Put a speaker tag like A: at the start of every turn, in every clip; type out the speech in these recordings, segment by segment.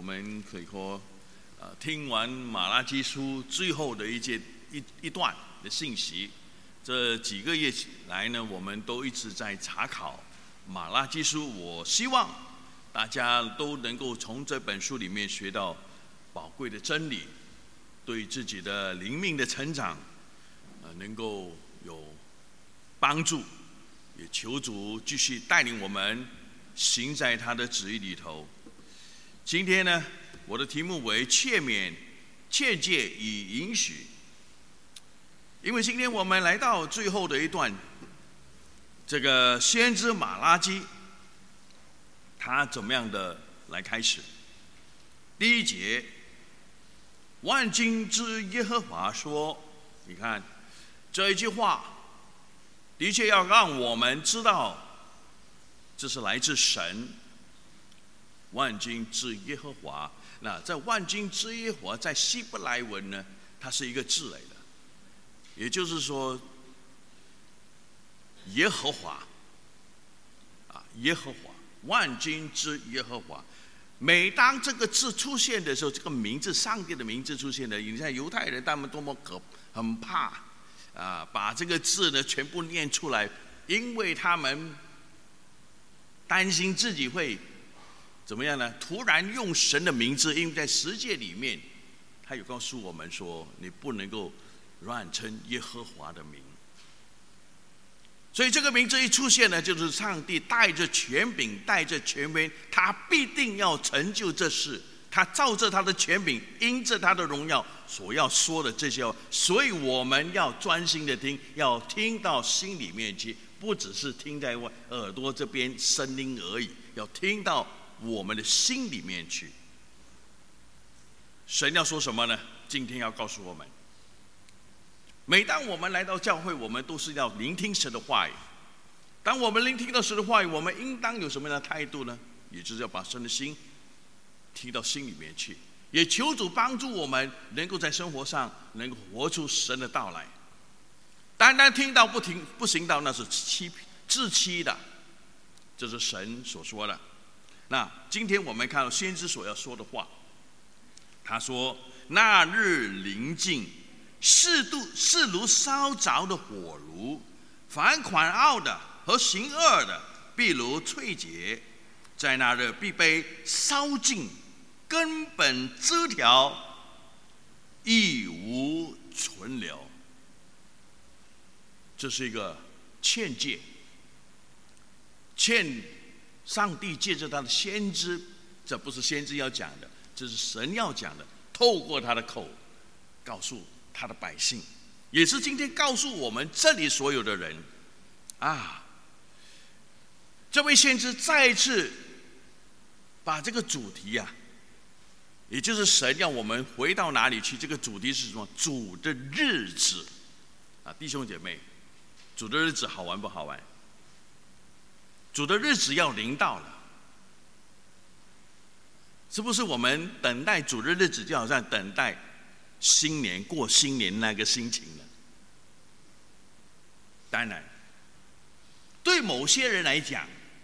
A: 们可以说，听完马拉基书最后的一段的信息，这几个月来呢，我们都一直在查考马拉基书。我希望大家都能够从这本书里面学到宝贵的真理，对自己的灵命的成长，能够有帮助。也求主继续带领我们行在他的旨意里头。今天呢，我的题目为劝勉、劝诫与允许。因为今天我们来到最后的一段，这个先知马拉基，他怎么样的来开始？第一节，万军之耶和华说，你看这一句话，的确要让我们知道，这是来自神。万军之耶和华，那在万军之耶和华，在希伯来文呢，它是一个字来的，也就是说，耶和华，耶和华，万军之耶和华。每当这个字出现的时候，这个名字，上帝的名字出现的，你看犹太人他们多么很怕把这个字呢全部念出来，因为他们担心自己会怎么样呢？突然用神的名字，因为在十诫里面，他有告诉我们说，你不能够乱称耶和华的名。所以这个名字一出现呢，就是上帝带着权柄，带着权威，他必定要成就这事。他照着他的权柄，因着他的荣耀所要说的这些话，所以我们要专心的听，要听到心里面去，不只是听在耳朵这边声音而已，要听到我们的心里面去。神要说什么呢？今天要告诉我们，每当我们来到教会，我们都是要聆听神的话语。当我们聆听到神的话语，我们应当有什么样的态度呢？也就是要把神的心听到心里面去，也求主帮助我们能够在生活上能够活出神的道来。单单听到不行道，那是自欺的，这是神所说的。那今天我们看到先知所要说的话，他说：那日临近，是如烧着的火炉，凡狂傲的和行恶的，必如翠秸，在那日必被烧尽，根本枝条亦无存留。这是一个劝诫，劝上帝借着他的先知，这不是先知要讲的，这是神要讲的，透过他的口告诉他的百姓，也是今天告诉我们这里所有的人这位先知再一次把这个主题也就是神要我们回到哪里去，这个主题是什么？主的日子弟兄姐妹，主的日子好玩不好玩？主的日子要临到了，是不是我们等待主的日子就好像等待新年过新年那个心情呢？当然，对某些人来讲，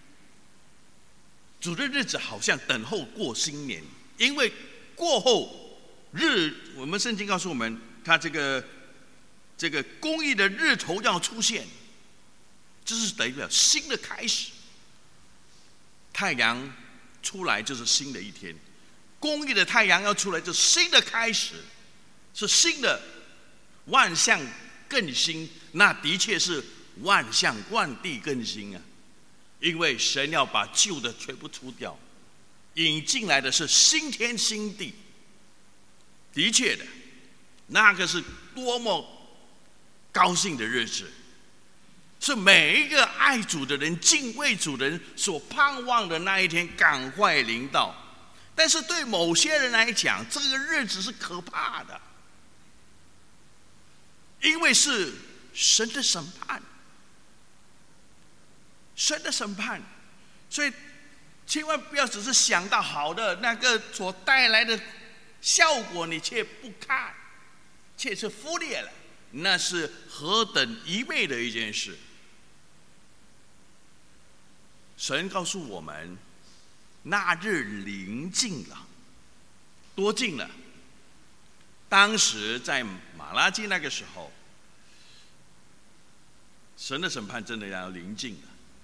A: 主的日子好像等候过新年，因为过后我们圣经告诉我们，他这个公义的日头要出现，这是代表新的开始。太阳出来就是新的一天，公义的太阳要出来就是新的开始，是新的万象更新。那的确是万象万地更新因为神要把旧的全部除掉，引进来的是新天新地。的确的，那个是多么高兴的日子，是每一个爱主的人、敬畏主的人所盼望的那一天赶快临到。但是对某些人来讲，这个日子是可怕的，因为是神的审判，神的审判。所以千万不要只是想到好的那个所带来的效果，你却不看，却是忽略了，那是何等愚昧的一件事。神告诉我们，那日临近了， 多近了。当时在马拉基那个时候，神的审判真的要临近了。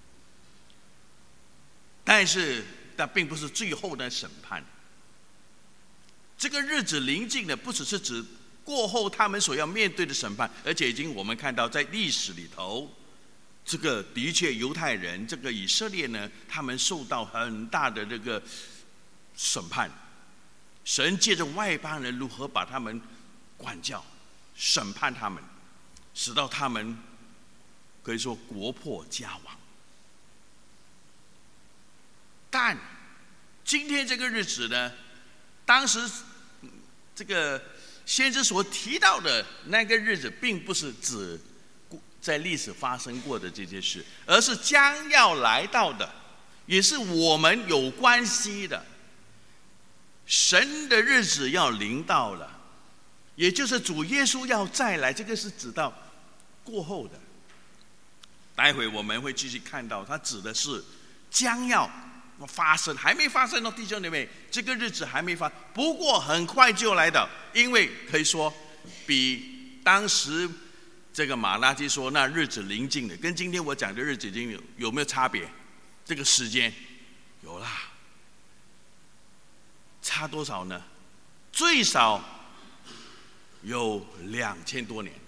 A: 但是，那并不是最后的审判。这个日子临近的，不只是指过后他们所要面对的审判，而且已经我们看到在历史里头，这个的确犹太人，这个以色列呢，他们受到很大的这个审判。神借着外邦人如何把他们管教、审判他们，使到他们可以说国破家亡。但今天这个日子呢，当时这个先知所提到的那个日子，并不是指在历史发生过的这件事，而是将要来到的，也是我们有关系的。神的日子要临到了，也就是主耶稣要再来，这个是指到过后的。待会我们会继续看到，它指的是将要发生，还没发生哦，弟兄姐妹，这个日子还没发，不过很快就来到，因为可以说比当时这个马拉基说那日子临近的，跟今天我讲的日子已经有没有差别？这个时间有啦，差多少呢？最少有2000多年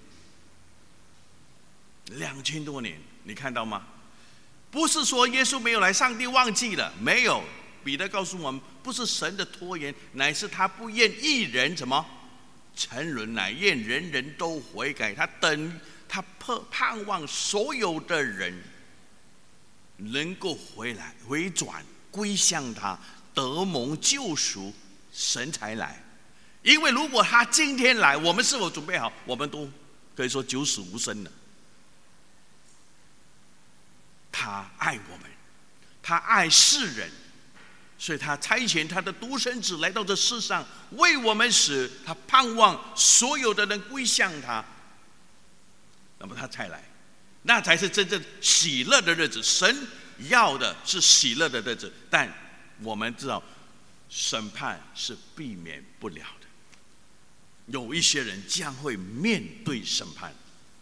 A: ，2000多年，你看到吗？不是说耶稣没有来，上帝忘记了，没有。彼得告诉我们，不是神的拖延，乃是他不愿一人怎么沉沦，乃愿人人都悔改。他盼望所有的人能够回转归向他，得蒙救赎，神才来。因为如果他今天来，我们是否准备好？我们都可以说九死无生了。他爱我们，他爱世人，所以他差遣他的独生子来到这世上，为我们死。他盼望所有的人归向他，那么他才来，那才是真正喜乐的日子。神要的是喜乐的日子，但我们知道审判是避免不了的，有一些人将会面对审判。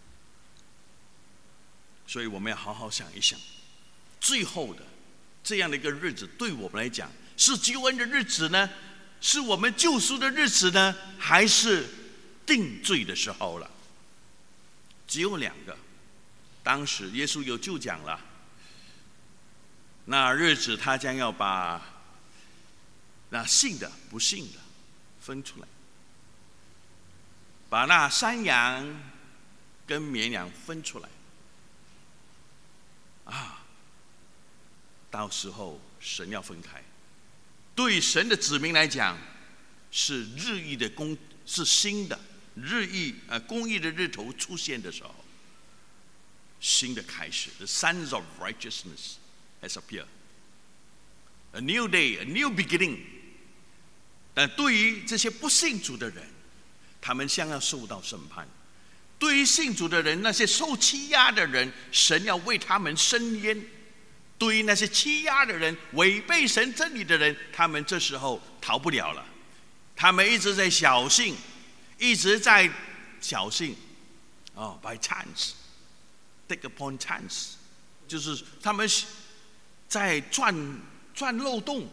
A: 所以我们要好好想一想，最后的这样的一个日子，对我们来讲是救恩的日子呢，是我们救赎的日子呢，还是定罪的时候了？只有2个。当时耶稣就讲了，那日子他将要把那信的不信的分出来，把那山羊跟绵羊分出来。到时候神要分开。对神的子民来讲，是日益的是新的公义的日头出现的时候，新的开始。The sons of righteousness has appeared. A new day, a new beginning. 但对于这些不信主的人，他们将要受到审判。对于信主的人，那些受欺压的人，神要为他们伸冤。对于那些欺压的人、违背神真理的人，他们这时候逃不了了。他们一直在侥幸，by chance, take upon chance， 就是他们在钻漏洞。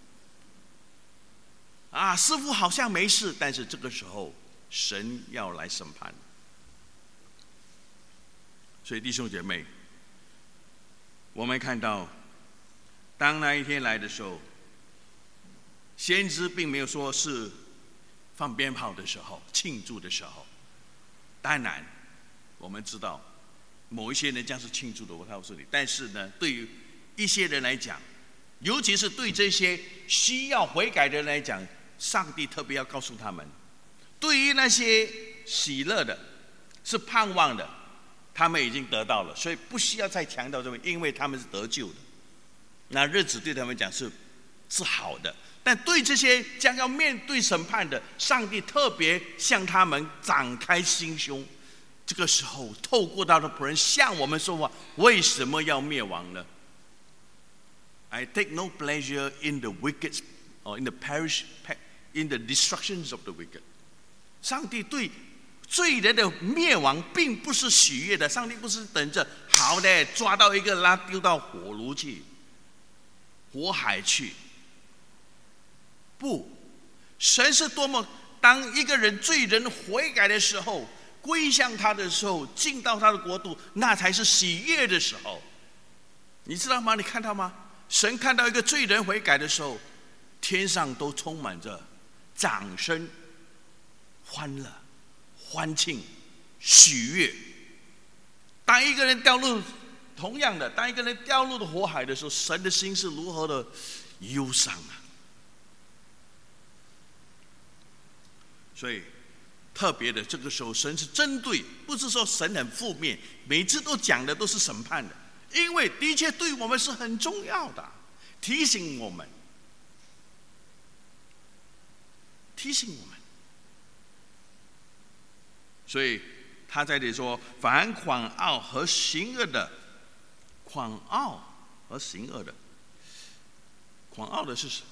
A: 似乎好像没事，但是这个时候神要来审判。所以弟兄姐妹，我们看到当那一天来的时候，先知并没有说是放鞭炮的时候、庆祝的时候。当然我们知道某一些人将是庆祝的，我告诉你。但是呢，对于一些人来讲，尤其是对这些需要悔改的人来讲，上帝特别要告诉他们，对于那些喜乐的、是盼望的，他们已经得到了，所以不需要再强调这个，因为他们是得救的。那日子对他们讲是好的，但对这些将要面对审判的，上帝特别向他们展开心胸。这个时候，透过他的仆人向我们说话：为什么要灭亡呢？ I take no pleasure in the wicked or in the in the destructions of the wicked。上帝对罪人的灭亡并不是喜悦的，上帝不是等着好的抓到一个拉丢到火炉去、火海去。不，神是多么，当一个人罪人悔改的时候，归向他的时候，进到他的国度，那才是喜悦的时候。你知道吗？你看到吗？神看到一个罪人悔改的时候，天上都充满着掌声、欢乐、欢庆、喜悦。当一个人掉入同样的，当一个人掉入的火海的时候，神的心是如何的忧伤啊！所以特别的，这个时候神是针对，不是说神很负面，每次都讲的都是审判的，因为的确对我们是很重要的，提醒我们，提醒我们。所以他在这里说，凡狂傲和行恶的，狂傲和行恶的，狂傲的是什么？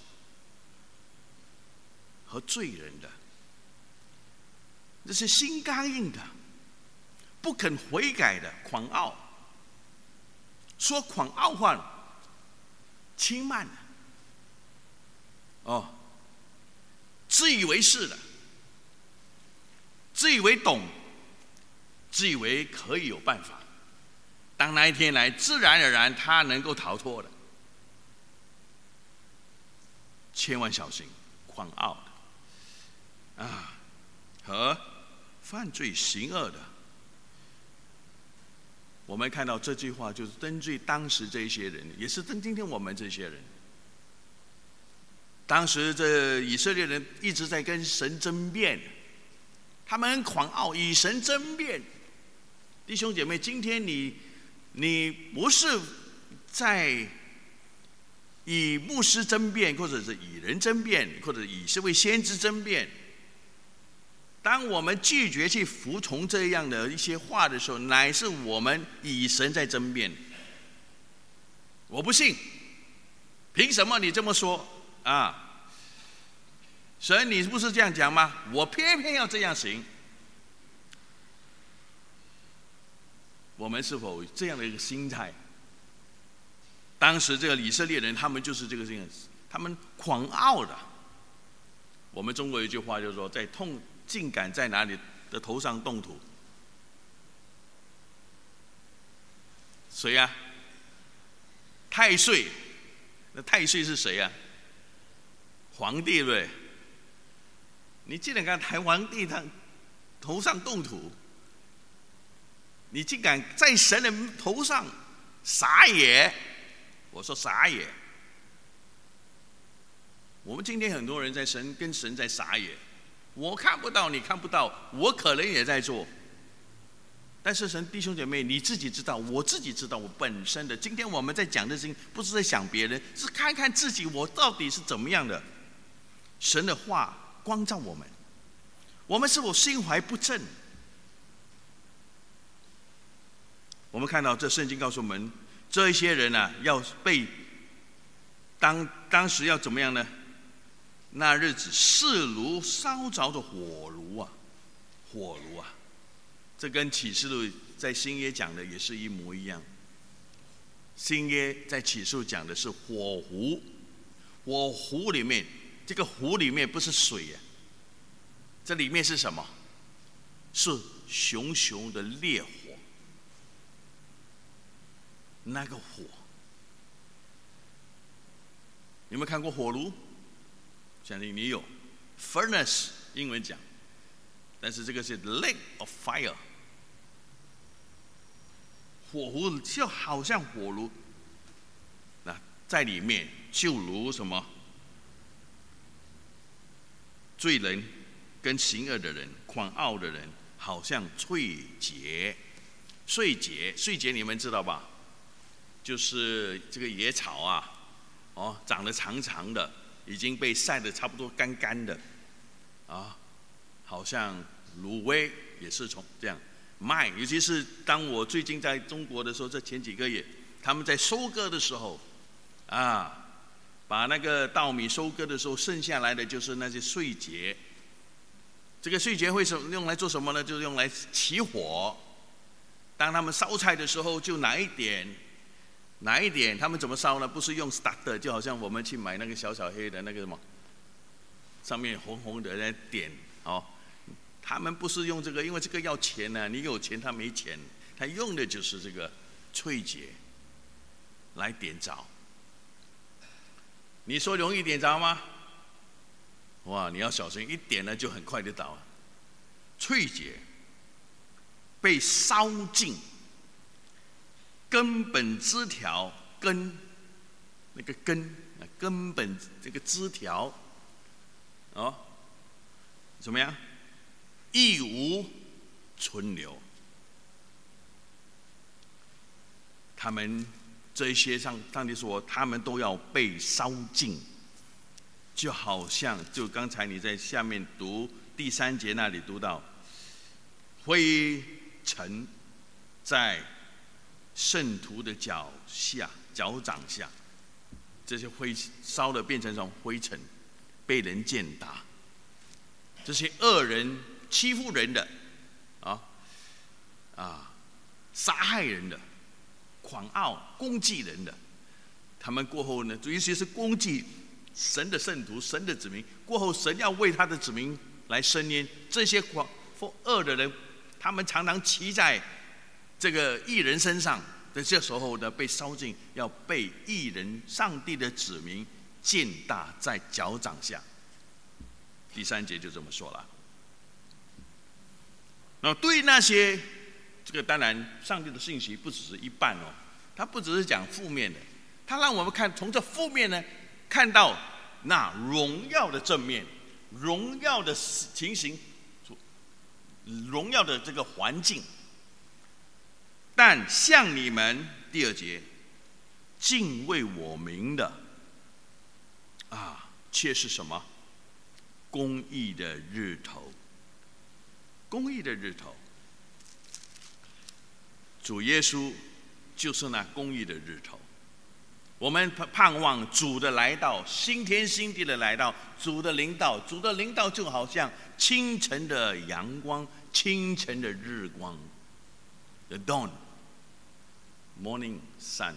A: 和罪人的，这是心刚硬的，不肯悔改的狂傲。说狂傲话，轻慢的，自以为是的，自以为懂，自以为可以有办法。当那一天来，自然而然他能够逃脱的。千万小心狂傲的和犯罪行恶的。我们看到这句话，就是针对当时这些人，也是针对今天我们这些人。当时这以色列人一直在跟神争辩，他们很狂傲，与神争辩。弟兄姐妹，今天你不是在以牧师争辩，或者是以人争辩，或者以这位先知争辩。当我们拒绝去服从这样的一些话的时候，乃是我们以神在争辩。我不信，凭什么你这么说啊？神，你不是这样讲吗？我偏偏要这样行。我们是否这样的一个心态？当时这个以色列人，他们就是这个样子，他们狂傲的。我们中国有一句话就是说，在竟敢在哪里的头上动土？谁呀？太岁。那太岁是谁呀？皇帝，对不对？你竟然敢在皇帝他头上动土，你竟敢在神的头上撒野！我说撒野。我们今天很多人跟神在撒野。我看不到，你看不到，我可能也在做。但是神弟兄姐妹，你自己知道，我自己知道，我本身的。今天我们在讲的事情，不是在想别人，是看看自己，我到底是怎么样的。神的话光照我们，我们是否心怀不正？我们看到这圣经告诉我们，这一些人啊，要被当时要怎么样呢？那日子势如烧着的火炉啊，火炉啊，这跟启示录在新约讲的也是一模一样。新约在启示录讲的是火湖，火湖里面，这个湖里面不是水啊，这里面是什么？是熊熊的烈火。那个火，有没有看过火炉？相信你有 ，furnace 英文讲，但是这个是 lake of fire， 火湖就好像火炉，那在里面就如什么？罪人跟行恶的人、狂傲的人，好像碎秸。碎秸你们知道吧？就是这个野草啊，长得长长的。已经被晒得差不多干干的，好像芦苇也是从这样麦，尤其是当我最近在中国的时候，这前几个月他们在收割的时候， 把那个稻米收割的时候，剩下来的就是那些穗节。这个穗节会用来做什么呢？就是用来起火。当他们烧菜的时候，就拿一点，他们怎么烧呢？不是用 starter， 就好像我们去买那个小小黑的那个什么，上面红红的在点哦。他们不是用这个，因为这个要钱呢、你有钱，他没钱，他用的就是这个脆节来点着。你说容易点着吗？哇，你要小心，一点呢就很快就倒了。脆节被烧尽，根本枝条根那个根本这个枝条哦，怎么样？一无存留。他们这些上帝说，他们都要被烧尽。就好像就刚才你在下面读第3节那里读到，灰尘在圣徒的脚掌下，这些灰烧的变成什么灰尘，被人践踏。这些恶人欺负人的，杀害人的，狂傲攻击人的，他们过后呢，尤其是攻击神的圣徒、神的子民，过后神要为他的子民来伸冤。这些恶的人，他们常常骑在这个义人身上，在这时候呢，被烧尽，要被义人、上帝的子民践踏在脚掌下。第3节就这么说了。那对于那些这个，当然上帝的信息不只是一半哦，他不只是讲负面的，他让我们看从这负面呢，看到那荣耀的正面，荣耀的情形，荣耀的这个环境。但像你们第2节敬畏我名的却是什么？公义的日头。公义的日头，主耶稣就是那公义的日头。我们盼望主的来到，新天新地的来到，主的临到，主的临到就好像清晨的阳光，清晨的日光 ，the dawn, morning sun，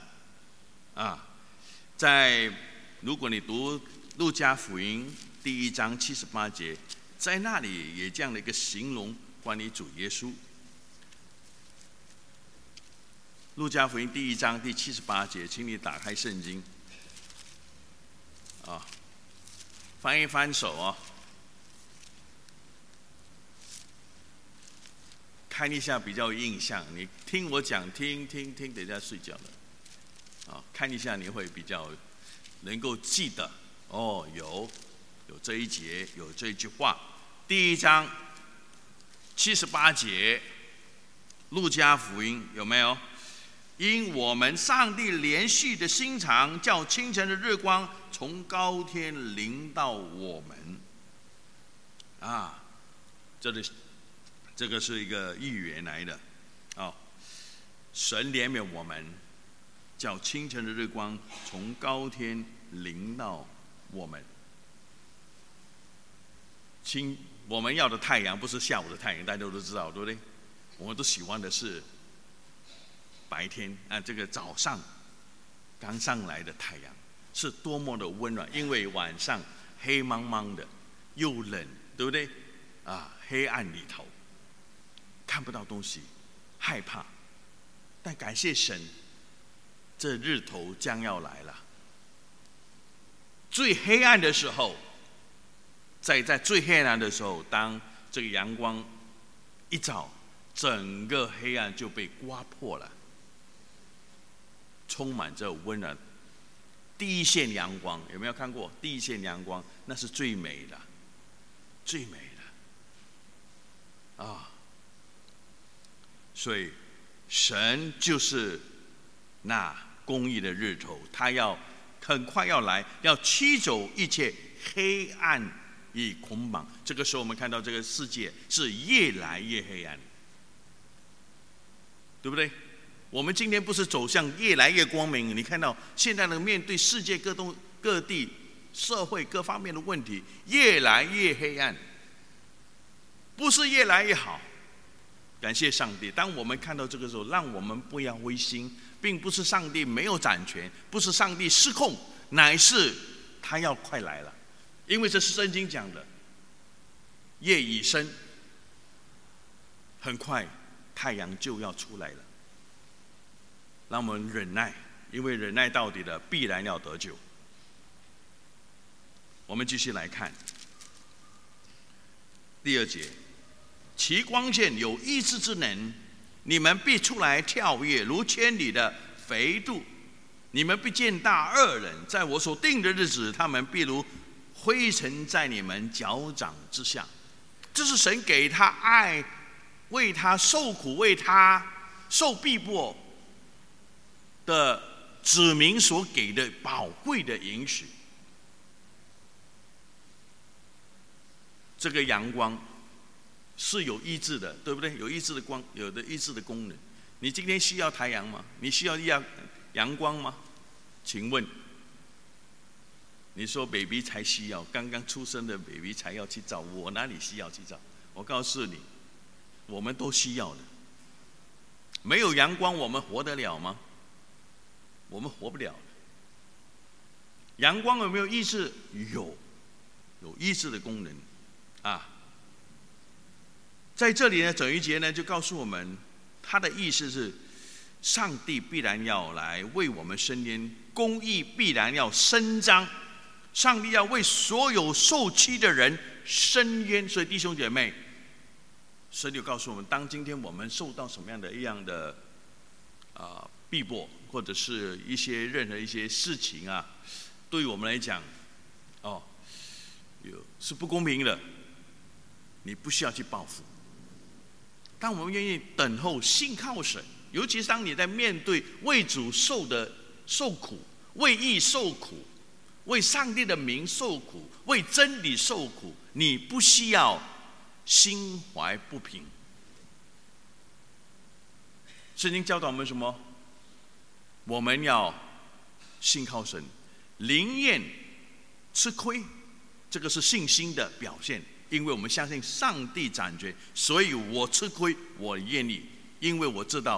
A: 如果你读路加福音第1章78节，在那里也这样的一个形容关于主耶稣。路加福音第1章第78节，请你打开圣经，翻一翻手看一下比较有印象。你听我讲，听，等一下睡觉了。看一下你会比较能够记得。有这一节，有这一句话。第1章78节，路加福音有没有？因我们上帝连续的心肠，叫清晨的日光从高天临到我们。这个是一个预言来的。神怜悯我们，叫清晨的日光从高天临到我们。我们要的太阳不是下午的太阳，大家都知道，对不对？我们都喜欢的是白天这个早上刚上来的太阳是多么的温暖，因为晚上黑茫茫的又冷，对不对？黑暗里头看不到东西，害怕。但感谢神，这日头将要来了。最黑暗的时候，在最黑暗的时候，当这个阳光一照，整个黑暗就被刮破了，充满着温暖。第一线阳光，有没有看过？第一线阳光那是最美的，最美的所以神就是那公义的日头，他要很快要来，要驱走一切黑暗与捆绑。这个时候我们看到这个世界是越来越黑暗，对不对？我们今天不是走向越来越光明？你看到现在的面对世界各各地社会各方面的问题越来越黑暗，不是越来越好。感谢上帝，当我们看到这个时候，让我们不要灰心，并不是上帝没有掌权，不是上帝失控，乃是他要快来了。因为这是圣经讲的，夜已深，很快太阳就要出来了。让我们忍耐，因为忍耐到底的必然要得救。我们继续来看第2节，其光线有医治之能，你们必出来跳跃，如千里的肥度。你们必见大恶人，在我所定的日子，他们必如灰尘在你们脚掌之下。这是神给他爱，为他受苦，为他受逼迫的子民所给的宝贵的允许。这个阳光是有医治的，对不对？有医治的光，有的医治的功能。你今天需要太阳吗？你需要阳光吗？请问，你说 baby 才需要，刚刚出生的 baby 才要去照，我哪里需要去照？我告诉你，我们都需要的。没有阳光，我们活得了吗？我们活不了。阳光有没有医治？有医治的功能啊。在这里呢，整一节呢就告诉我们，他的意思是，上帝必然要来为我们伸冤，公义必然要伸张。上帝要为所有受欺的人伸冤。所以弟兄姐妹，神就告诉我们，当今天我们受到什么样的逼迫，或者是任何一些事情啊，对于我们来讲，是不公平的，你不需要去报复。当我们愿意等候、信靠神，尤其是当你在面对为主受苦、为义受苦、为上帝的名受苦、为真理受苦，你不需要心怀不平。圣经教导我们什么？我们要信靠神，宁愿吃亏，这个是信心的表现。因为我们相信上帝掌权，所以我吃亏，我愿意，因为我知道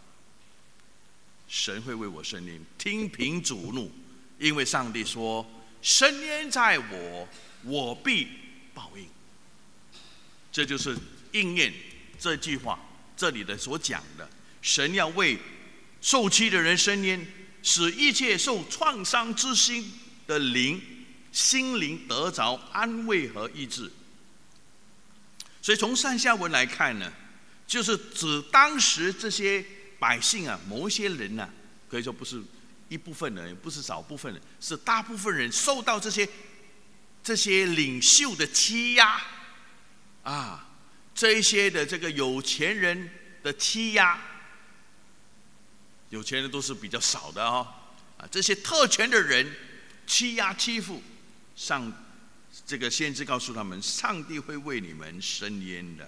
A: 神会为我伸冤，听凭主怒。因为上帝说：“伸冤在我，我必报应。”这就是应验这句话这里的所讲的，神要为受欺的人伸冤，使一切受创伤之心的心灵得着安慰和医治。所以从上下文来看呢，就是指当时这些百姓啊，某一些人啊，可以说不是一部分人，不是少部分人，是大部分人受到这些领袖的欺压啊，这一些的这个有钱人的欺压，有钱人都是比较少的这些特权的人欺压欺负，这个先知告诉他们，上帝会为你们伸冤的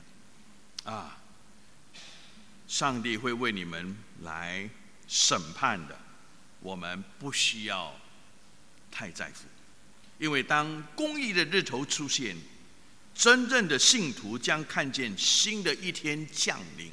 A: 上帝会为你们来审判的。我们不需要太在乎，因为当公义的日头出现，真正的信徒将看见新的一天降临。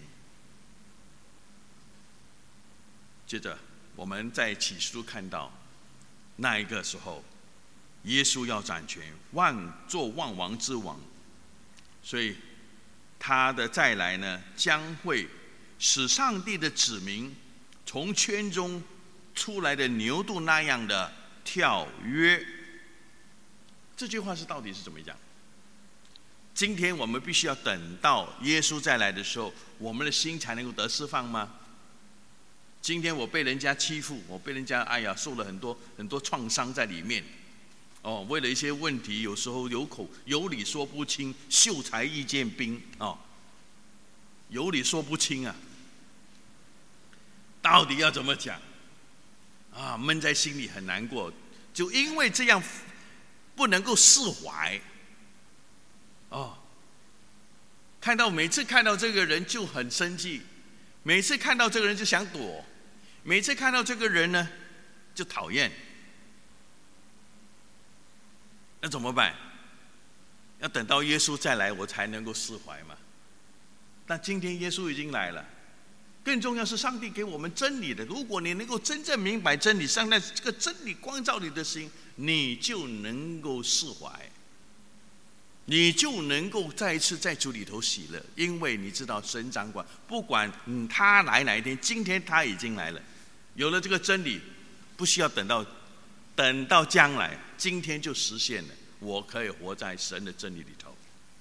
A: 接着我们在启示录看到，那一个时候耶稣要掌权，做万王之王，所以他的再来呢，将会使上帝的子民从圈中出来的牛犊那样的跳跃。这句话到底是怎么讲？今天我们必须要等到耶稣再来的时候，我们的心才能够得释放吗？今天我被人家欺负，我被人家受了很多创伤在里面为了一些问题，有时候有理说不清，秀才遇见兵有理说不清到底要怎么讲闷在心里很难过，就因为这样不能够释怀每次看到这个人就很生气，每次看到这个人就想躲，每次看到这个人呢就讨厌那怎么办？要等到耶稣再来，我才能够释怀嘛。但今天耶稣已经来了，更重要是上帝给我们真理的。如果你能够真正明白真理，上帝这个真理光照你的心，你就能够释怀，你就能够再一次在主里头喜乐，因为你知道神掌管，不管他来哪一天，今天他已经来了，有了这个真理，不需要等到将来，今天就实现了。我可以活在神的真理里头，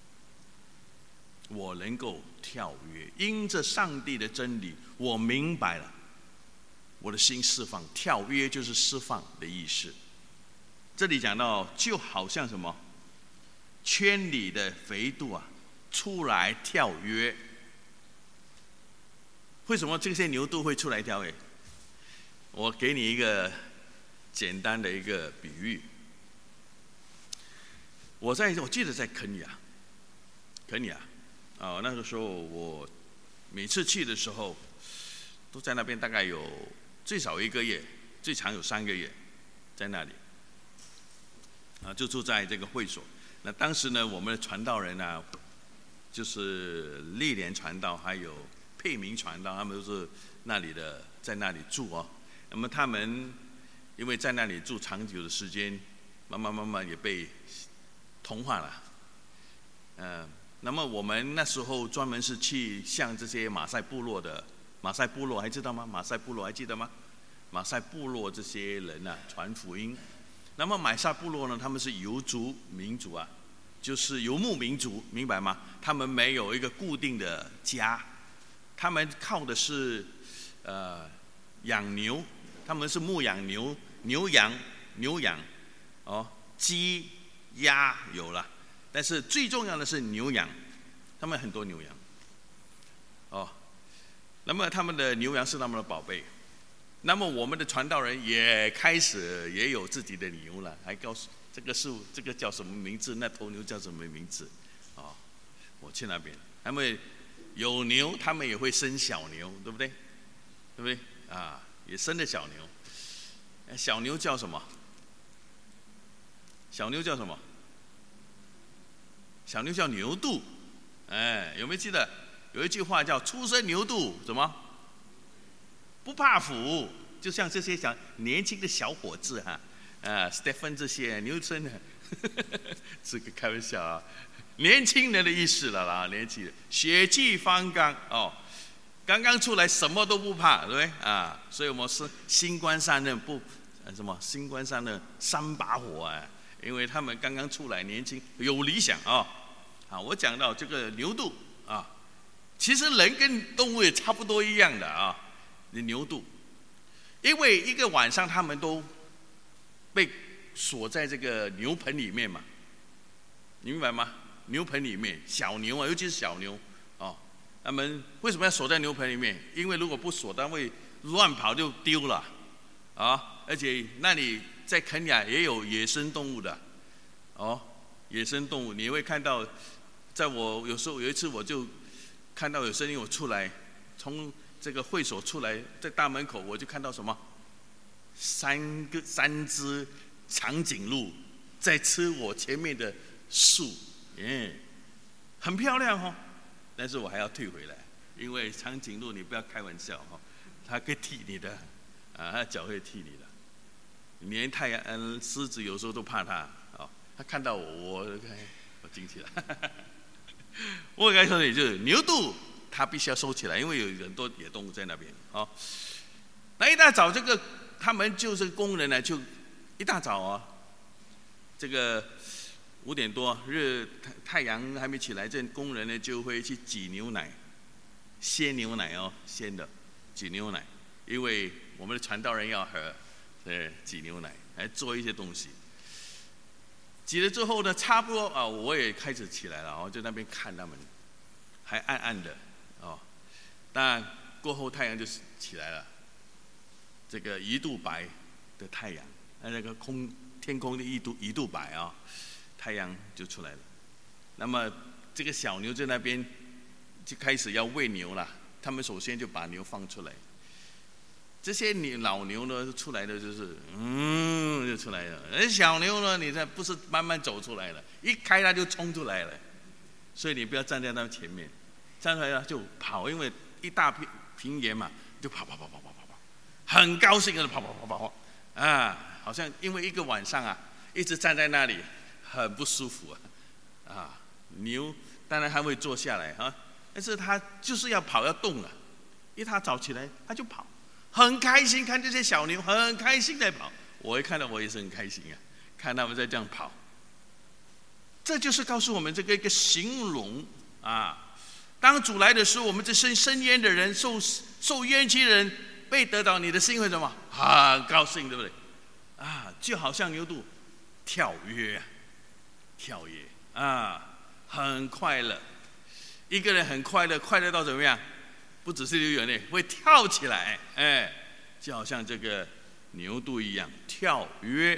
A: 我能够跳跃，因着上帝的真理，我明白了，我的心释放，跳跃就是释放的意思。这里讲到，就好像什么，圈里的肥肚啊，出来跳跃。为什么这些牛肚会出来跳跃？我给你一个简单的一个比喻。我记得在肯亚，那个时候我每次去的时候，都在那边大概有最少1个月，最长有3个月，在那里，就住在这个会所。那当时呢，我们的传道人啊，就是历年传道还有佩明传道，他们都是那里的，在那里住哦。那么他们因为在那里住长久的时间，慢慢也被同化了。那么我们那时候专门是去向这些马赛部落还知道吗？马赛部落还记得吗？马赛部落这些人啊，传福音。那么马赛部落呢，他们是游族民族啊，就是游牧民族，明白吗？他们没有一个固定的家，他们靠的是养牛，他们是牧养牛羊鸡鸭有了，但是最重要的是牛羊，他们很多牛羊那么他们的牛羊是他们的宝贝。那么我们的传道人也开始也有自己的牛了，还告诉这个叫什么名字，那头牛叫什么名字我去那边，他们有牛，他们也会生小牛，对不对？也生的小牛。小牛叫什么？小牛叫牛肚。有没有记得有一句话叫初生牛肚什么？不怕虎。就像这些年轻的小伙子Stephen 这些牛生这个开玩笑啊，年轻人的意思了啦，年轻人血气方刚刚刚出来什么都不怕，对不对所以我们是新官上任新官上任3把火因为他们刚刚出来，年轻有理想我讲到这个牛肚其实人跟动物也差不多一样的牛肚，因为一个晚上他们都被锁在这个牛棚里面嘛，你明白吗？牛棚里面小牛尤其是小牛他们为什么要锁在牛棚里面？因为如果不锁，它会乱跑就丢了而且那里在肯亚也有野生动物的野生动物你会看到，有一次我就看到有声音，我出来从这个会所出来，在大门口我就看到什么3只长颈鹿在吃我前面的树，很漂亮但是我还要退回来，因为长颈鹿你不要开玩笑它可以踢你的它脚会踢你的，连狮子有时候都怕它它看到我惊起来我刚才说的就是牛肚它必须要收起来，因为有很多野动物在那边那一大早他们就是工人就一大早这个5点多太阳还没起来，这工人呢就会去挤牛奶，鲜牛奶鲜的挤牛奶，因为我们的传道人要喝挤牛奶来做一些东西。挤了之后呢，差不多我也开始起来了就那边看他们，还暗暗的但过后太阳就起来了，这个1度白的太阳，那个天空的1度白太阳就出来了。那么这个小牛在那边就开始要喂牛了，他们首先就把牛放出来， 这些老牛呢出来的就是就出来了，而小牛呢，你这不是慢慢走出来了，一开它就冲出来了。所以你不要站在那前面，站出来了就跑，因为一大平原嘛，就跑，很高兴的跑啊，好像因为一个晚上啊，一直站在那里很不舒服啊。牛当然还会坐下来啊，但是它就是要跑要动了，一大早起来它就跑。很开心，看这些小牛很开心在跑，我一看到我也是很开心啊，看他们在这样跑。这就是告诉我们这个一个形容啊。当主来的时候，我们这生冤的人、受冤屈的人被得到，你的心会什么？很高兴，对不对？啊，就好像牛犊跳跃啊，很快乐。一个人很快乐，快乐到怎么样？不只是流眼泪，会跳起来，就好像这个牛犊一样跳跃。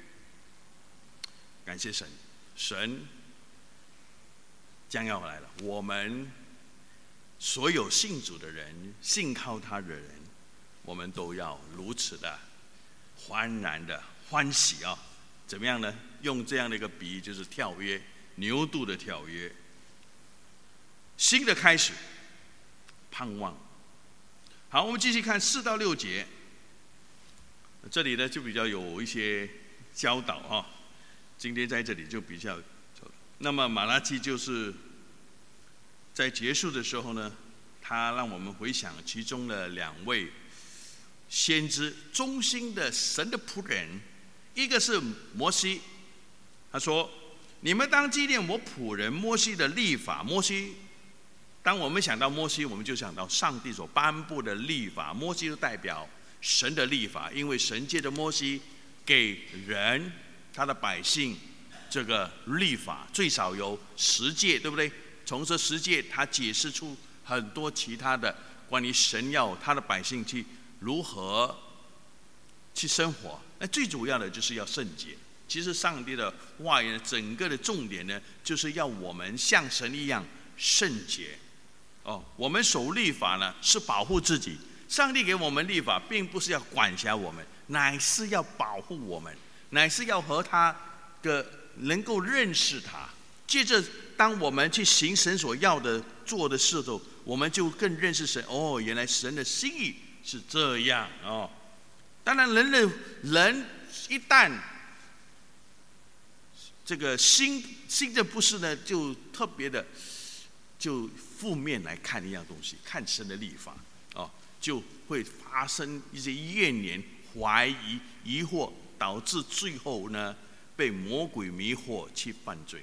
A: 感谢神，神将要来了。我们所有信主的人、信靠他的人，我们都要如此的欢然的欢喜啊！怎么样呢？用这样的一个比喻，就是跳跃，牛犊的跳跃，新的开始。盼望。好，我们继续看4到6节。这里呢就比较有一些教导啊。今天在这里就比较，那么马拉基就是在结束的时候呢，他让我们回想其中的2位先知，忠心的神的仆人，一个是摩西，他说：“你们当纪念我仆人摩西的律法。”摩西。当我们想到摩西，我们就想到上帝所颁布的律法。摩西就代表神的律法，因为神借着摩西给人他的百姓这个律法，最少有10诫，对不对？从这10诫，他解释出很多其他的关于神要他的百姓去如何去生活。那最主要的就是要圣洁。其实上帝的话语整个的重点呢，就是要我们像神一样圣洁。我们守律法呢，是保护自己。上帝给我们律法，并不是要管辖我们，乃是要保护我们，乃是要和他的能够认识他。接着，当我们去行神所要的做的事的时候，我们就更认识神。原来神的心意是这样哦。当然，人一旦这个心的不是呢，就特别的。就负面来看一样东西，看神的律法，就会发生一些怨言、怀疑、疑惑，导致最后呢被魔鬼迷惑去犯罪。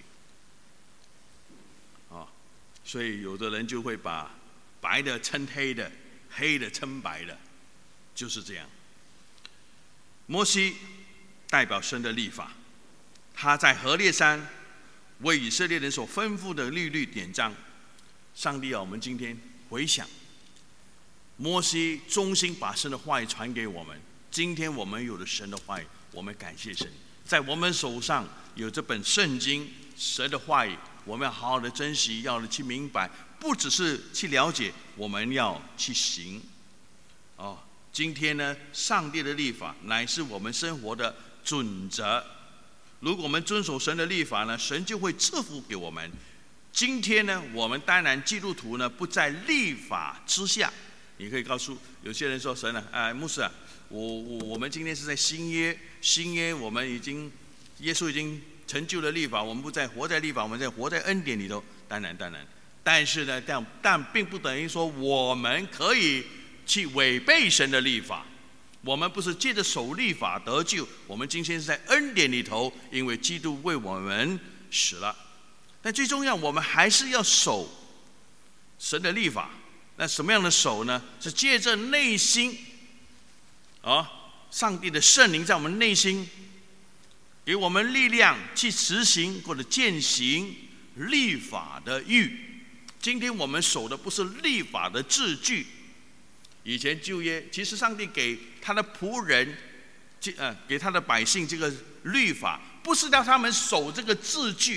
A: 所以有的人就会把白的称黑的，黑的称白的，就是这样。摩西代表神的律法，他在何烈山为以色列人所吩咐的律典章。上帝我们今天回想，摩西忠心把神的话语传给我们。今天我们有了神的话语，我们感谢神，在我们手上有这本圣经，神的话语，我们要好好的珍惜，要去明白，不只是去了解，我们要去行。今天呢，上帝的律法乃是我们生活的准则。如果我们遵守神的律法呢，神就会赐福给我们。今天呢，我们当然基督徒呢不在律法之下。你可以告诉有些人说：“神啊，牧师啊，我们今天是在新约，我们耶稣已经成就了律法，我们不再活在律法，我们在活在恩典里头。当然，但是呢，但并不等于说我们可以去违背神的律法。我们不是借着守律法得救，我们今天是在恩典里头，因为基督为我们死了。但最重要，我们还是要守神的律法。那什么样的守呢？是借着内心，上帝的圣灵在我们内心，给我们力量去实行或者践行律法的义。今天我们守的不是律法的字句。以前旧约，其实上帝给他的仆人，给他的百姓这个律法，不是要他们守这个字句。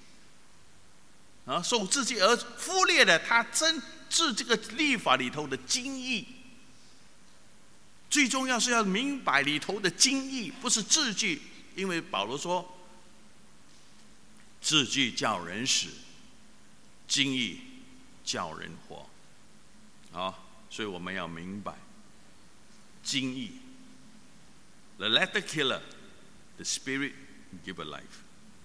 A: 受字句而忽略了他真治这个律法里头的精义。 最重要是要明白里头的经义，不是字句。因为保罗说，字句叫人死，经义叫人活。所以我们要明白经义。The letter killer, the spirit give a life。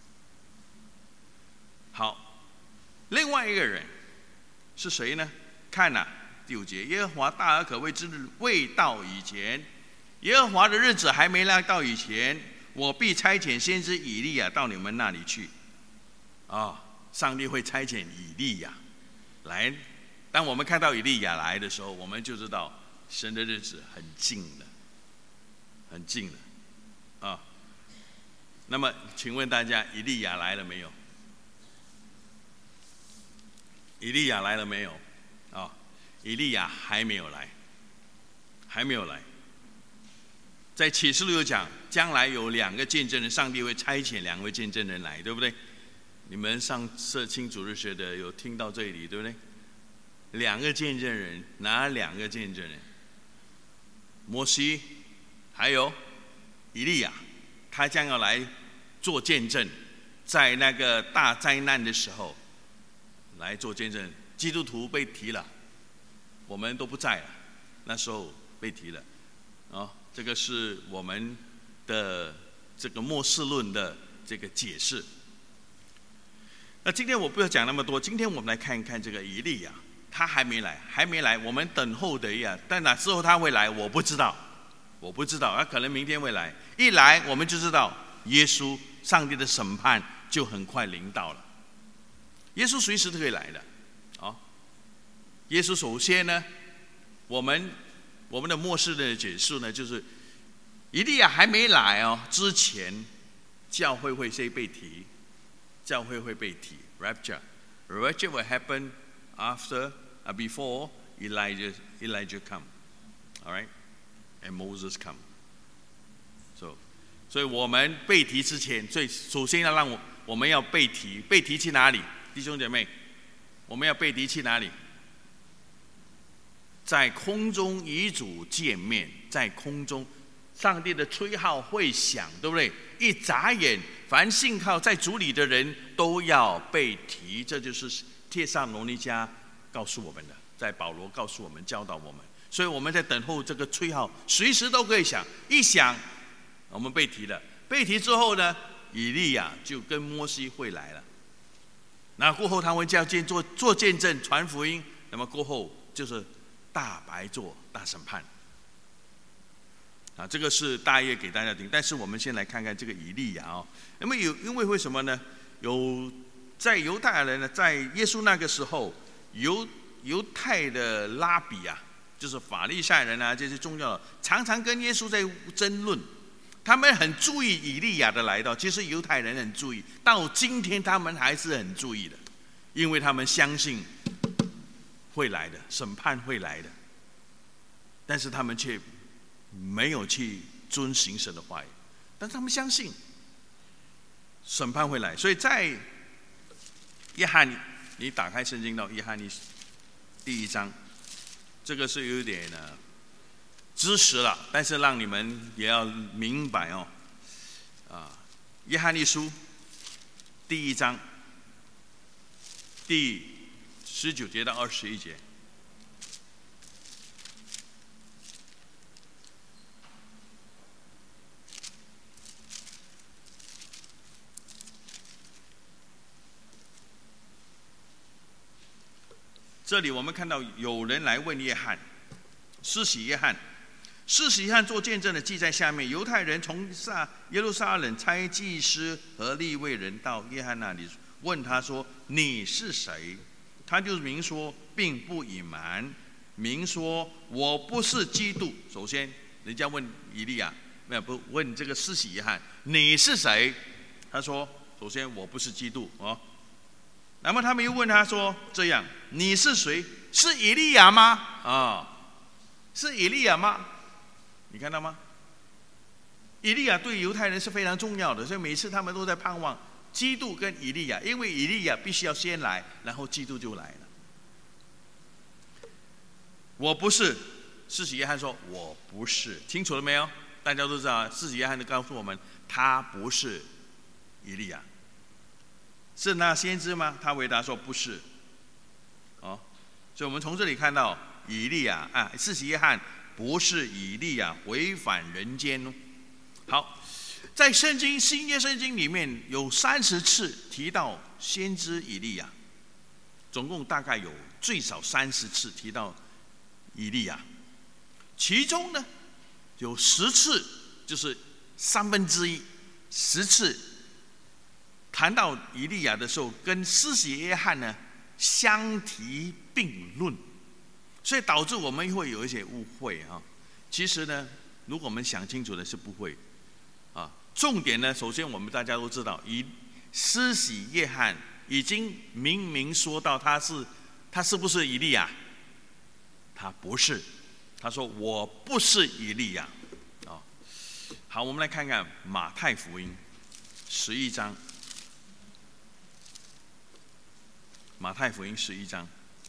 A: 好，另外一个人是谁呢？看哪，第5节，耶和华大而可畏之日未到以前，耶和华的日子还没来到以前，我必差遣先知以利亚到你们那里去。上帝会差遣以利亚来。当我们看到以利亚来的时候，我们就知道神的日子很近了，很近了。那么，请问大家，以利亚来了没有？以利亚来了没有？以利亚还没有来，还没有来。在启示录有讲，将来有2个见证人，上帝会差遣2位见证人来，对不对？你们上社青主日学的有听到这里，对不对？2个见证人，哪2个见证人？摩西，还有以利亚，他将要来做见证，在那个大灾难的时候来做见证。基督徒被提了，我们都不在了，那时候被提了。这个是我们的这个末世论的这个解释。那今天我不要讲那么多，今天我们来看一看这个以利亚，他还没来，我们等候的呀。但哪时候他会来，我不知道，他可能明天会来。一来，我们就知道耶稣，上帝的审判就很快临到了。耶稣随时都可以来的。耶稣首先呢，我们的末世的解释呢，就是以利亚还没来之前，教会会先被提，教会会被提 rapture will happen before Elijah come, all right, and Moses come. 所以我们被提之前，首先要让我们要被提去哪里？弟兄姐妹，我们要被提去哪里？在空中与主见面，在空中，上帝的吹号会响，对不对？一眨眼，凡信靠在主里的人都要被提。这就是帖撒罗尼迦告诉我们的，在保罗告诉我们、教导我们。所以我们在等候这个吹号，随时都可以响。一响，我们被提了。被提之后呢，以利亚就跟摩西会来了。那过后他会做见证、传福音。那么过后就是大白座大审判。这个是大约给大家听。但是我们先来看看这个以利亚那么因为为什么呢？在犹太人呢，在耶稣那个时候，犹太的拉比就是法利赛人这些宗教常常跟耶稣在争论。他们很注意以利亚的来到，其实犹太人很注意，到今天他们还是很注意的，因为他们相信会来的，审判会来的，但是他们却没有去遵行神的话语，但是他们相信审判会来。所以在约翰，你打开圣经到约翰第1章，这个是有点知识了，但是让你们也要明白约翰一书第1章第19节到21节。这里我们看到有人来问约翰，施洗约翰做见证的记在下面。犹太人从耶路撒冷差祭司和利未人到约翰那里，问他说：“你是谁？”他就明说，并不隐瞒，明说：“我不是基督。”首先，人家问以利亚，不问这个施洗约翰：“你是谁？”他说：“首先，我不是基督那么他们又问他说：“这样，你是谁？是以利亚吗？”是以利亚吗？你看到吗？以利亚对犹太人是非常重要的，所以每次他们都在盼望基督跟以利亚，因为以利亚必须要先来，然后基督就来了。我不是， 施洗约翰说我不是，清楚了没有？大家都知道，施洗约翰就告诉我们，他不是以利亚。是那先知吗？他回答说不是。所以我们从这里看到以利亚施洗约翰不是以利亚回返人间。好，在新约圣经里面有30次提到先知以利亚，总共大概有最少30次提到以利亚，其中呢有10次，就是1/3，10次谈到以利亚的时候，跟施洗约翰呢相提并论，所以导致我们会有一些误会啊。其实呢，如果我们想清楚的是不会啊。重点呢，首先我们大家都知道，施洗约翰已经明明说到他是不是以利亚？他不是，他说我不是以利亚啊。好，我们来看看马太福音11章。马太福音11章，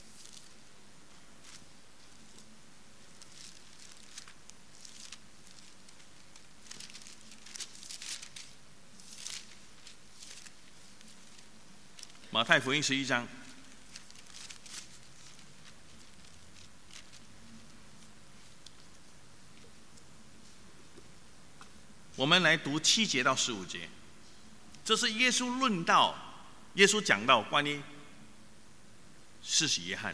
A: 马太福音11章，我们来读7节到15节。这是耶稣讲到关于施洗约翰。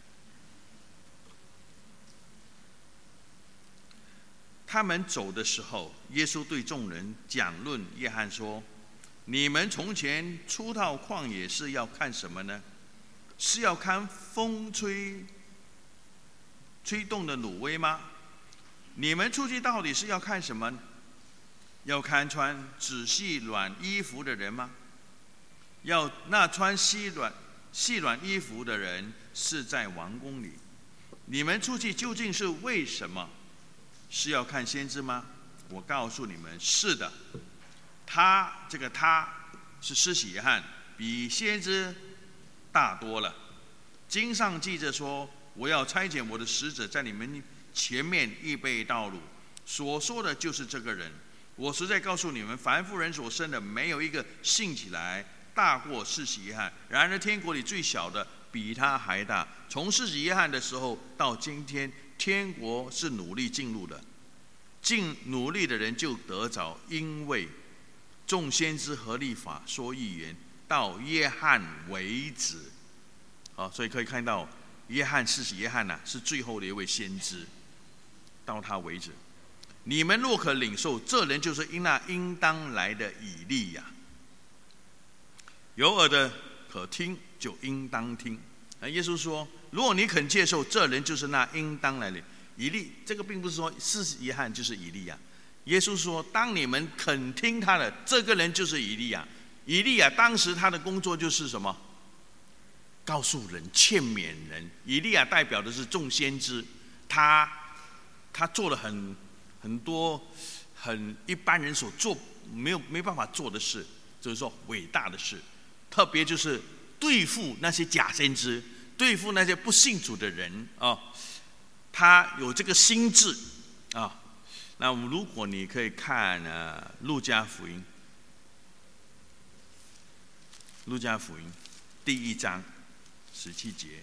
A: 他们走的时候，耶稣对众人讲论约翰说：你们从前出到旷野是要看什么呢？是要看风吹动的芦苇吗？你们出去到底是要看什么呢？要看穿仔细软衣服的人吗？要那穿细软衣服的人是在王宫里。你们出去究竟是为什么？是要看先知吗？我告诉你们，是的。他是施洗约翰，比先知大多了。经上记着说：我要差遣我的使者在你们前面预备道路。所说的就是这个人。我实在告诉你们，凡妇人所生的，没有一个信起来大过施洗约翰。然而天国里最小的比他还大。从施洗约翰的时候到今天，天国是努力进入的，努力的人就得着，因为众先知和律法说预言到约翰为止。好，所以可以看到施洗约翰是最后的一位先知，到他为止。你们若可领受，这人就是应当来的以利亚。有耳的可听，就应当听。耶稣说，如果你肯接受，这人就是那应当来的以利。这个并不是说施洗约翰就是以利亚。耶稣说，当你们肯听他的，这个人就是以利亚。以利亚当时他的工作就是什么？告诉人，劝勉人。以利亚代表的是众先知，他做了很多一般人所做没办法做的事，就是说伟大的事。特别就是对付那些假先知，对付那些不信主的人啊，他有这个心智啊。那如果你可以看路加福音第1章17节。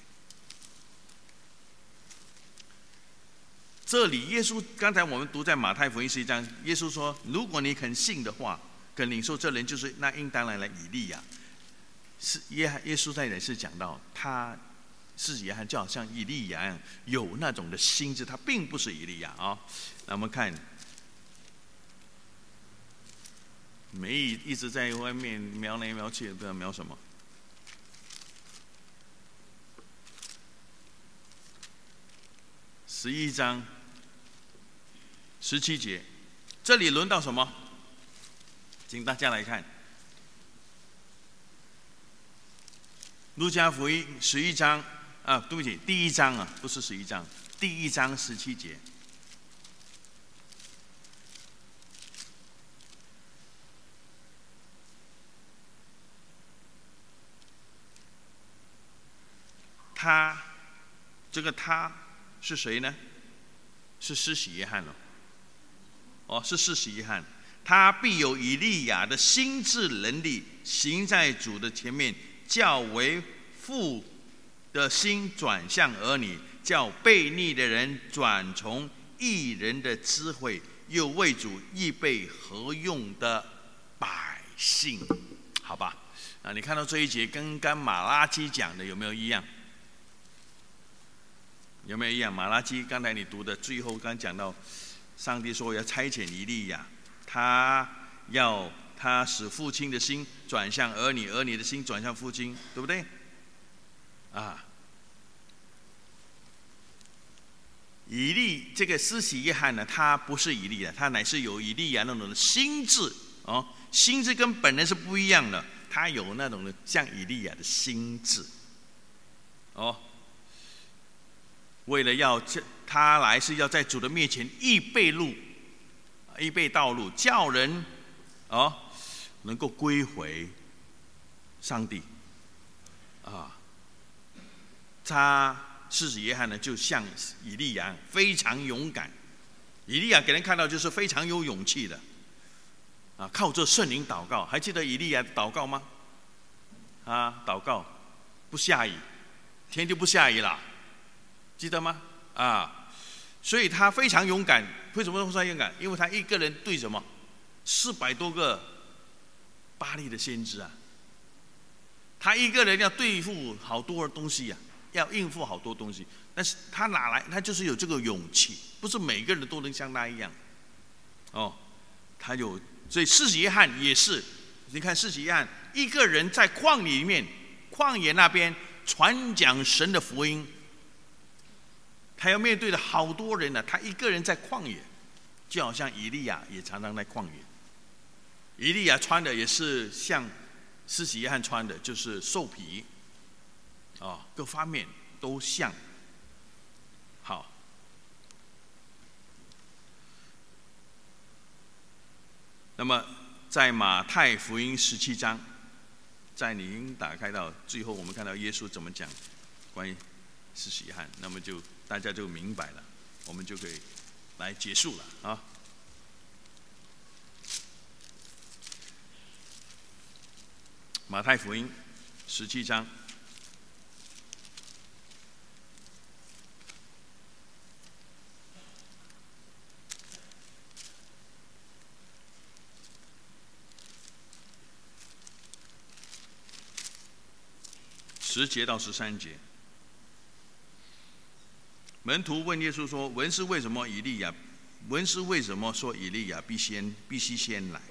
A: 这里耶稣刚才我们读在马太福音11章，耶稣说，如果你肯信的话，肯领受，这人就是那应当来的以利亚。耶稣在这里是讲到他施洗约翰就好像以利亚一样，有那种的心智，他并不是以利亚啊。那我们看，一直在外面瞄来瞄去，不知道瞄什么。11章17节，这里轮到什么？请大家来看路加福音11章对不起，第1章不是11章，第1章17节。他是谁呢？ 是施洗约翰是施洗约翰。他必有以利亚的心智能力，行在主的前面，叫为父的心转向儿女，叫悖逆的人转从义人的智慧，又为主预备合用的百姓。好吧，你看到这一节跟马拉基讲的有没有一样？有没有一样？马拉基刚才你读的最后刚讲到，上帝说要差遣以利亚，他使父亲的心转向儿女，儿女的心转向父亲，对不对？这个施洗约翰呢，他不是以利亚，他乃是有以利亚那种的心智心智跟本人是不一样的，他有那种的像以利亚的心智为了他来是要在主的面前预备道路，叫人能够归回上帝施洗约翰呢，就像以利亚非常勇敢。以利亚给人看到就是非常有勇气的靠着圣灵祷告。还记得以利亚的祷告吗？祷告不下雨，天就不下雨了，记得吗？所以他非常勇敢。为什么说他勇敢？因为他一个人对什么400多个巴力的先知他一个人要对付好多的东西要应付好多东西，但是他哪来？他就是有这个勇气，不是每个人都能像他一样他有。所以施洗约翰也是，你看施洗约翰一个人在旷野那边传讲神的福音，他要面对的好多人他一个人在旷野，就好像以利亚也常常在旷野。以利亚穿的也是像施洗约翰穿的，就是兽皮各方面都像。好，那么在马太福音17章，在您打开到最后，我们看到耶稣怎么讲关于施洗约翰，那么大家就明白了，我们就可以来结束了马太福音17章10节到13节。门徒问耶稣说：“文士为什么说以利亚必须先来？”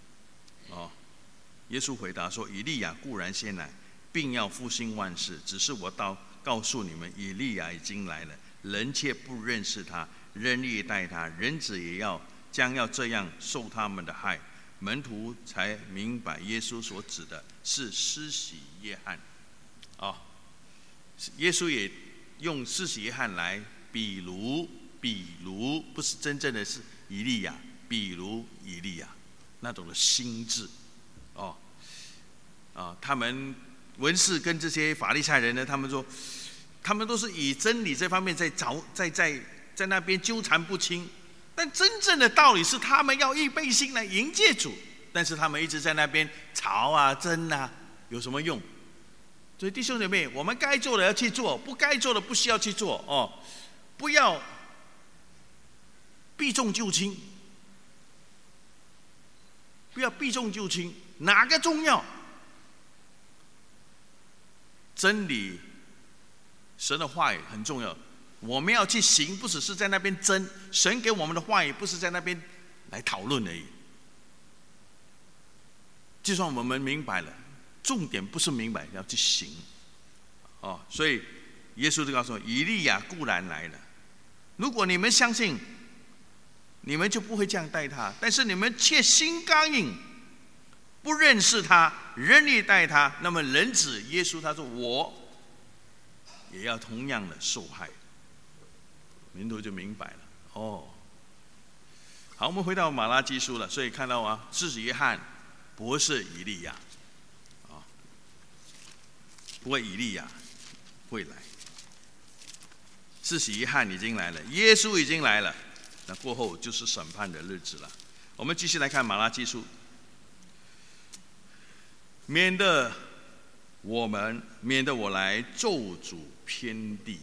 A: 耶稣回答说：“以利亚固然先来，并要复兴万事。只是我告诉你们，以利亚已经来了，人却不认识他，仍虐待他，人子也将要这样受他们的害。”门徒才明白耶稣所指的是施洗约翰。耶稣也用施洗约翰来比如不是真正的是以利亚，比如以利亚那种的心智他们文士跟这些法利赛人呢，他们说他们都是以真理这方面在那边纠缠不清，但真正的道理是他们要预备心来迎接主，但是他们一直在那边吵争有什么用？所以弟兄姐妹，我们该做的要去做，不该做的不需要去做不要避重就轻，哪个重要？真理，神的话语很重要，我们要去行，不只是在那边争。神给我们的话语不是在那边来讨论而已。就算我们明白了，重点不是明白，要去行所以耶稣就告诉我，以利亚固然来了，如果你们相信，你们就不会这样待他，但是你们却心刚硬，不认识他，人虐待他，那么人子耶稣他说，我也要同样的受害。门徒就明白了好，我们回到马拉基书了，所以看到施洗约翰不是以利亚不过以利亚会来。 四喜一汉已经来了，耶稣已经来了，那过后就是审判的日子了。我们继续来看马拉基书，免得我来咒诅偏地。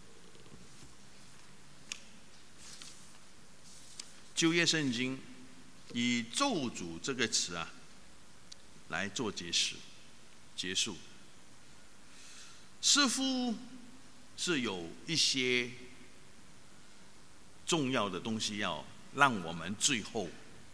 A: 旧约圣经以咒诅这个词来做结束，似乎是有一些重要的东西要让我们最后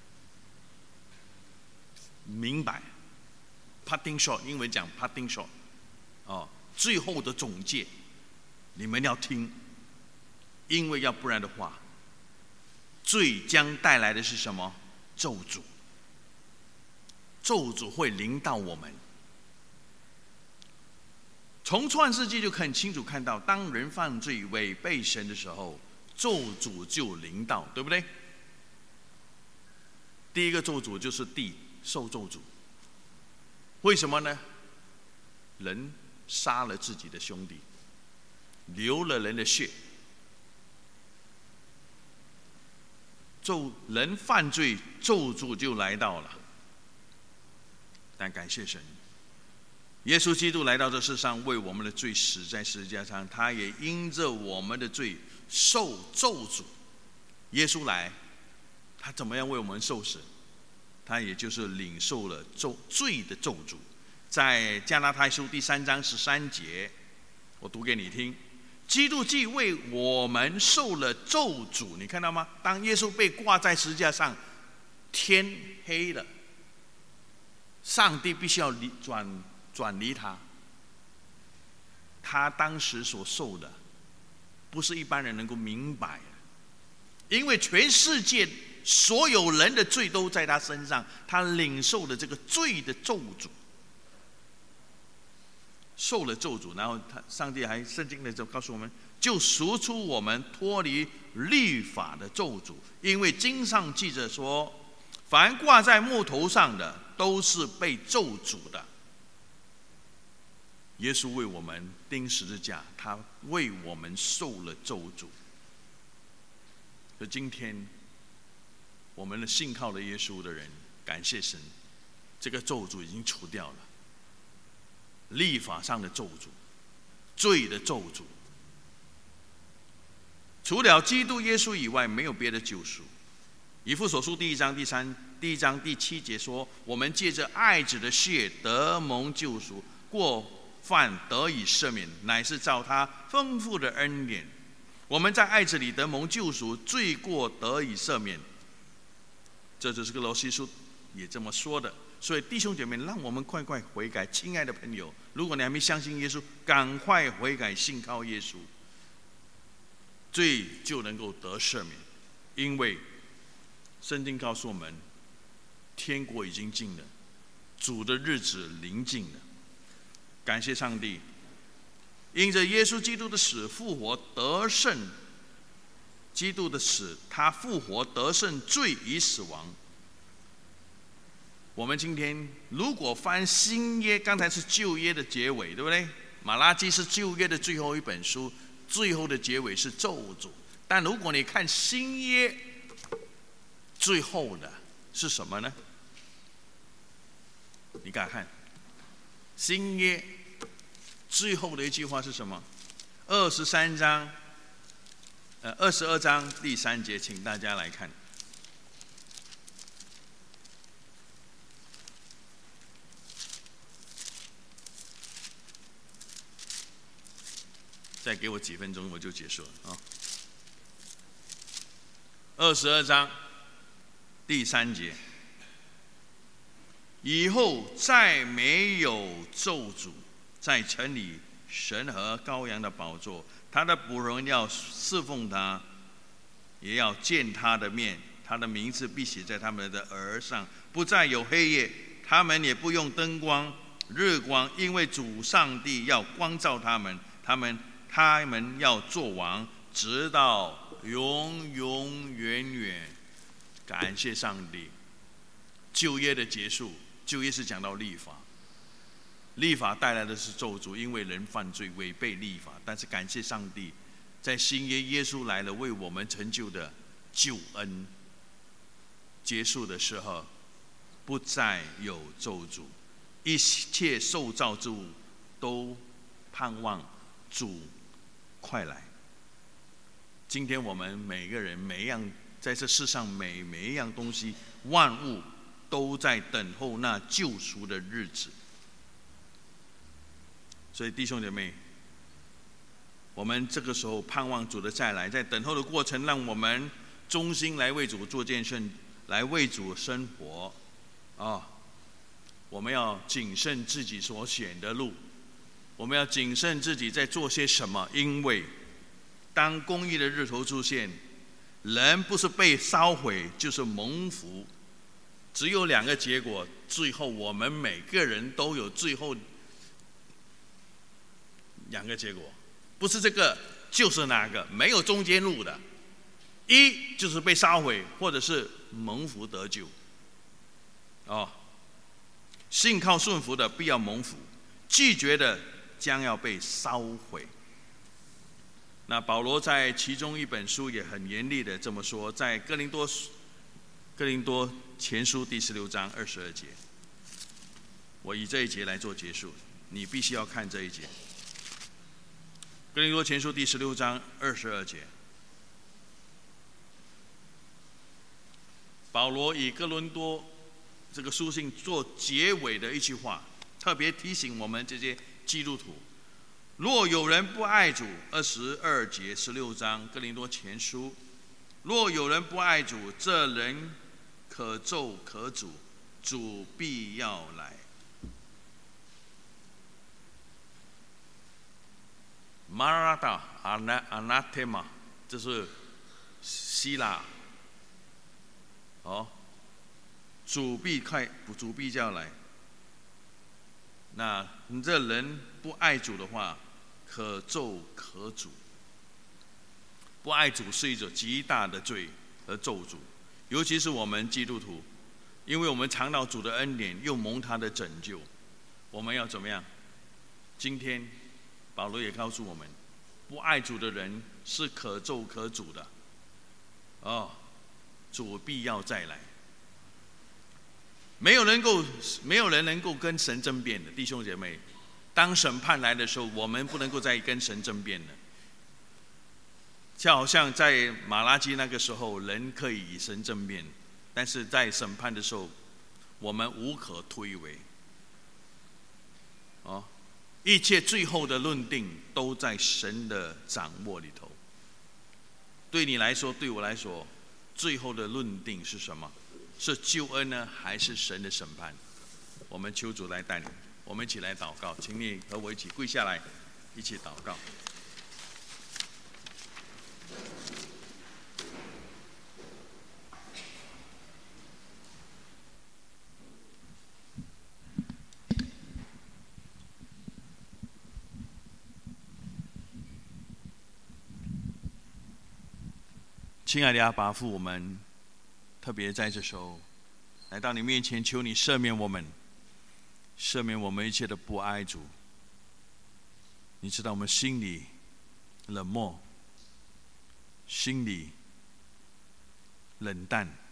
A: 明白。parting shot， 英文讲 parting shot， 最后的总结，你们要听，因为要不然的话，罪将带来的是什么？咒诅。咒诅会临到我们。从创世纪就很清楚看到，当人犯罪违背神的时候，咒诅就临到，对不对？第一个咒诅就是地受咒诅。为什么呢？人杀了自己的兄弟，流了人的血，人犯罪，咒诅就来到了。但感谢神，耶稣基督来到这世上，为我们的罪死在十字架上，他也因着我们的罪受咒诅。耶稣来，他怎么样为我们受死？他也就是领受了罪的咒诅。在加拉太书第3章13节，我读给你听。基督既为我们受了咒诅，你看到吗？当耶稣被挂在十字架上，天黑了，上帝必须要转离他。他当时所受的，不是一般人能够明白的，因为全世界所有人的罪都在他身上，他领受了这个罪的咒诅，受了咒诅，然后上帝还圣经的时候告诉我们，就赎出我们脱离律法的咒诅，因为经上记着说，凡挂在木头上的都是被咒诅的。耶稣为我们钉十字架，他为我们受了咒诅。所以今天我们的信靠了耶稣的人，感谢神，这个咒诅已经除掉了。律法上的咒诅，罪的咒诅，除了基督耶稣以外，没有别的救赎。以弗所书第1章第7节说，我们借着爱子的血得蒙救赎，过犯得以赦免，乃是照他丰富的恩典。我们在爱子里得蒙救赎，罪过得以赦免。这就是歌罗西书也这么说的。所以弟兄姐妹，让我们快快悔改。亲爱的朋友，如果你还没相信耶稣，赶快悔改，信靠耶稣，罪就能够得赦免。因为圣经告诉我们，天国已经近了，主的日子临近了。感谢上帝，因着耶稣基督的死复活得胜，基督的死，他复活得胜罪与死亡。我们今天如果翻新约，刚才是旧约的结尾，对不对？马拉基是旧约的最后一本书，最后的结尾是咒诅。但如果你看新约，最后的是什么呢？你看看新约最后的一句话是什么？22章第3节，请大家来看。再给我几分钟，我就结束了啊。22章第3节，以后再没有咒诅，在城里神和羔羊的宝座，他的仆人要侍奉他，也要见他的面，他的名字必写在他们的额上，不再有黑夜，他们也不用灯光、日光，因为主上帝要光照他们，他们要做王，直到永永远远。感谢上帝，旧约的结束，旧约是讲到律法，律法带来的是咒诅，因为人犯罪违背律法。但是感谢上帝， 在新约耶稣来了为我们成就的救恩结束的时候，不再有咒诅，一切受造之物都盼望主快来。今天我们每个人每一样，在这世上每一样东西，万物都在等候那救赎的日子。所以弟兄姐妹，我们这个时候盼望主的再来，在等候的过程，让我们忠心来为主做见证，来为主生活。我们要谨慎自己所选的路，我们要谨慎自己在做些什么，因为当公义的日头出现，人不是被烧毁，就是蒙福。只有两个结果，最后我们每个人都有最后两个结果，不是这个就是那个，没有中间路的。一就是被烧毁，或者是蒙福得救。信靠顺服的必要蒙福，拒绝的将要被烧毁。那保罗在其中一本书也很严厉的这么说，在哥林多前书第16章22节，我以这一节来做结束，你必须要看这一节。哥林多前书第16章22节，保罗以哥林多这个书信做结尾的一句话，特别提醒我们这些基督徒：若有人不爱主，22节16章哥林多前书，若有人不爱主，这人可咒可诅，主必要来。Maranatha Anathema， 这是希腊。主必就要来。那你这人不爱主的话，可咒可诅。不爱主是一种极大的罪和咒诅，尤其是我们基督徒，因为我们尝到主的恩典，又蒙他的拯救，我们要怎么样？今天保罗也告诉我们，不爱主的人是可咒可诅的。主必要再来。没有人能够跟神争辩的，弟兄姐妹。当审判来的时候，我们不能够再跟神争辩了。就好像在马拉基那个时候，人可以与神争辩，但是在审判的时候，我们无可推诿。一切最后的论定都在神的掌握里头。对你来说，对我来说，最后的论定是什么？是救恩呢，还是神的审判？我们求主来带领，我们一起来祷告，请你和我一起跪下来，一起祷告。亲爱的阿爸父，我们特别在这时候来到你面前，求你赦免我们，赦免我们一切的不爱主。你知道我们心里冷漠，心里冷淡，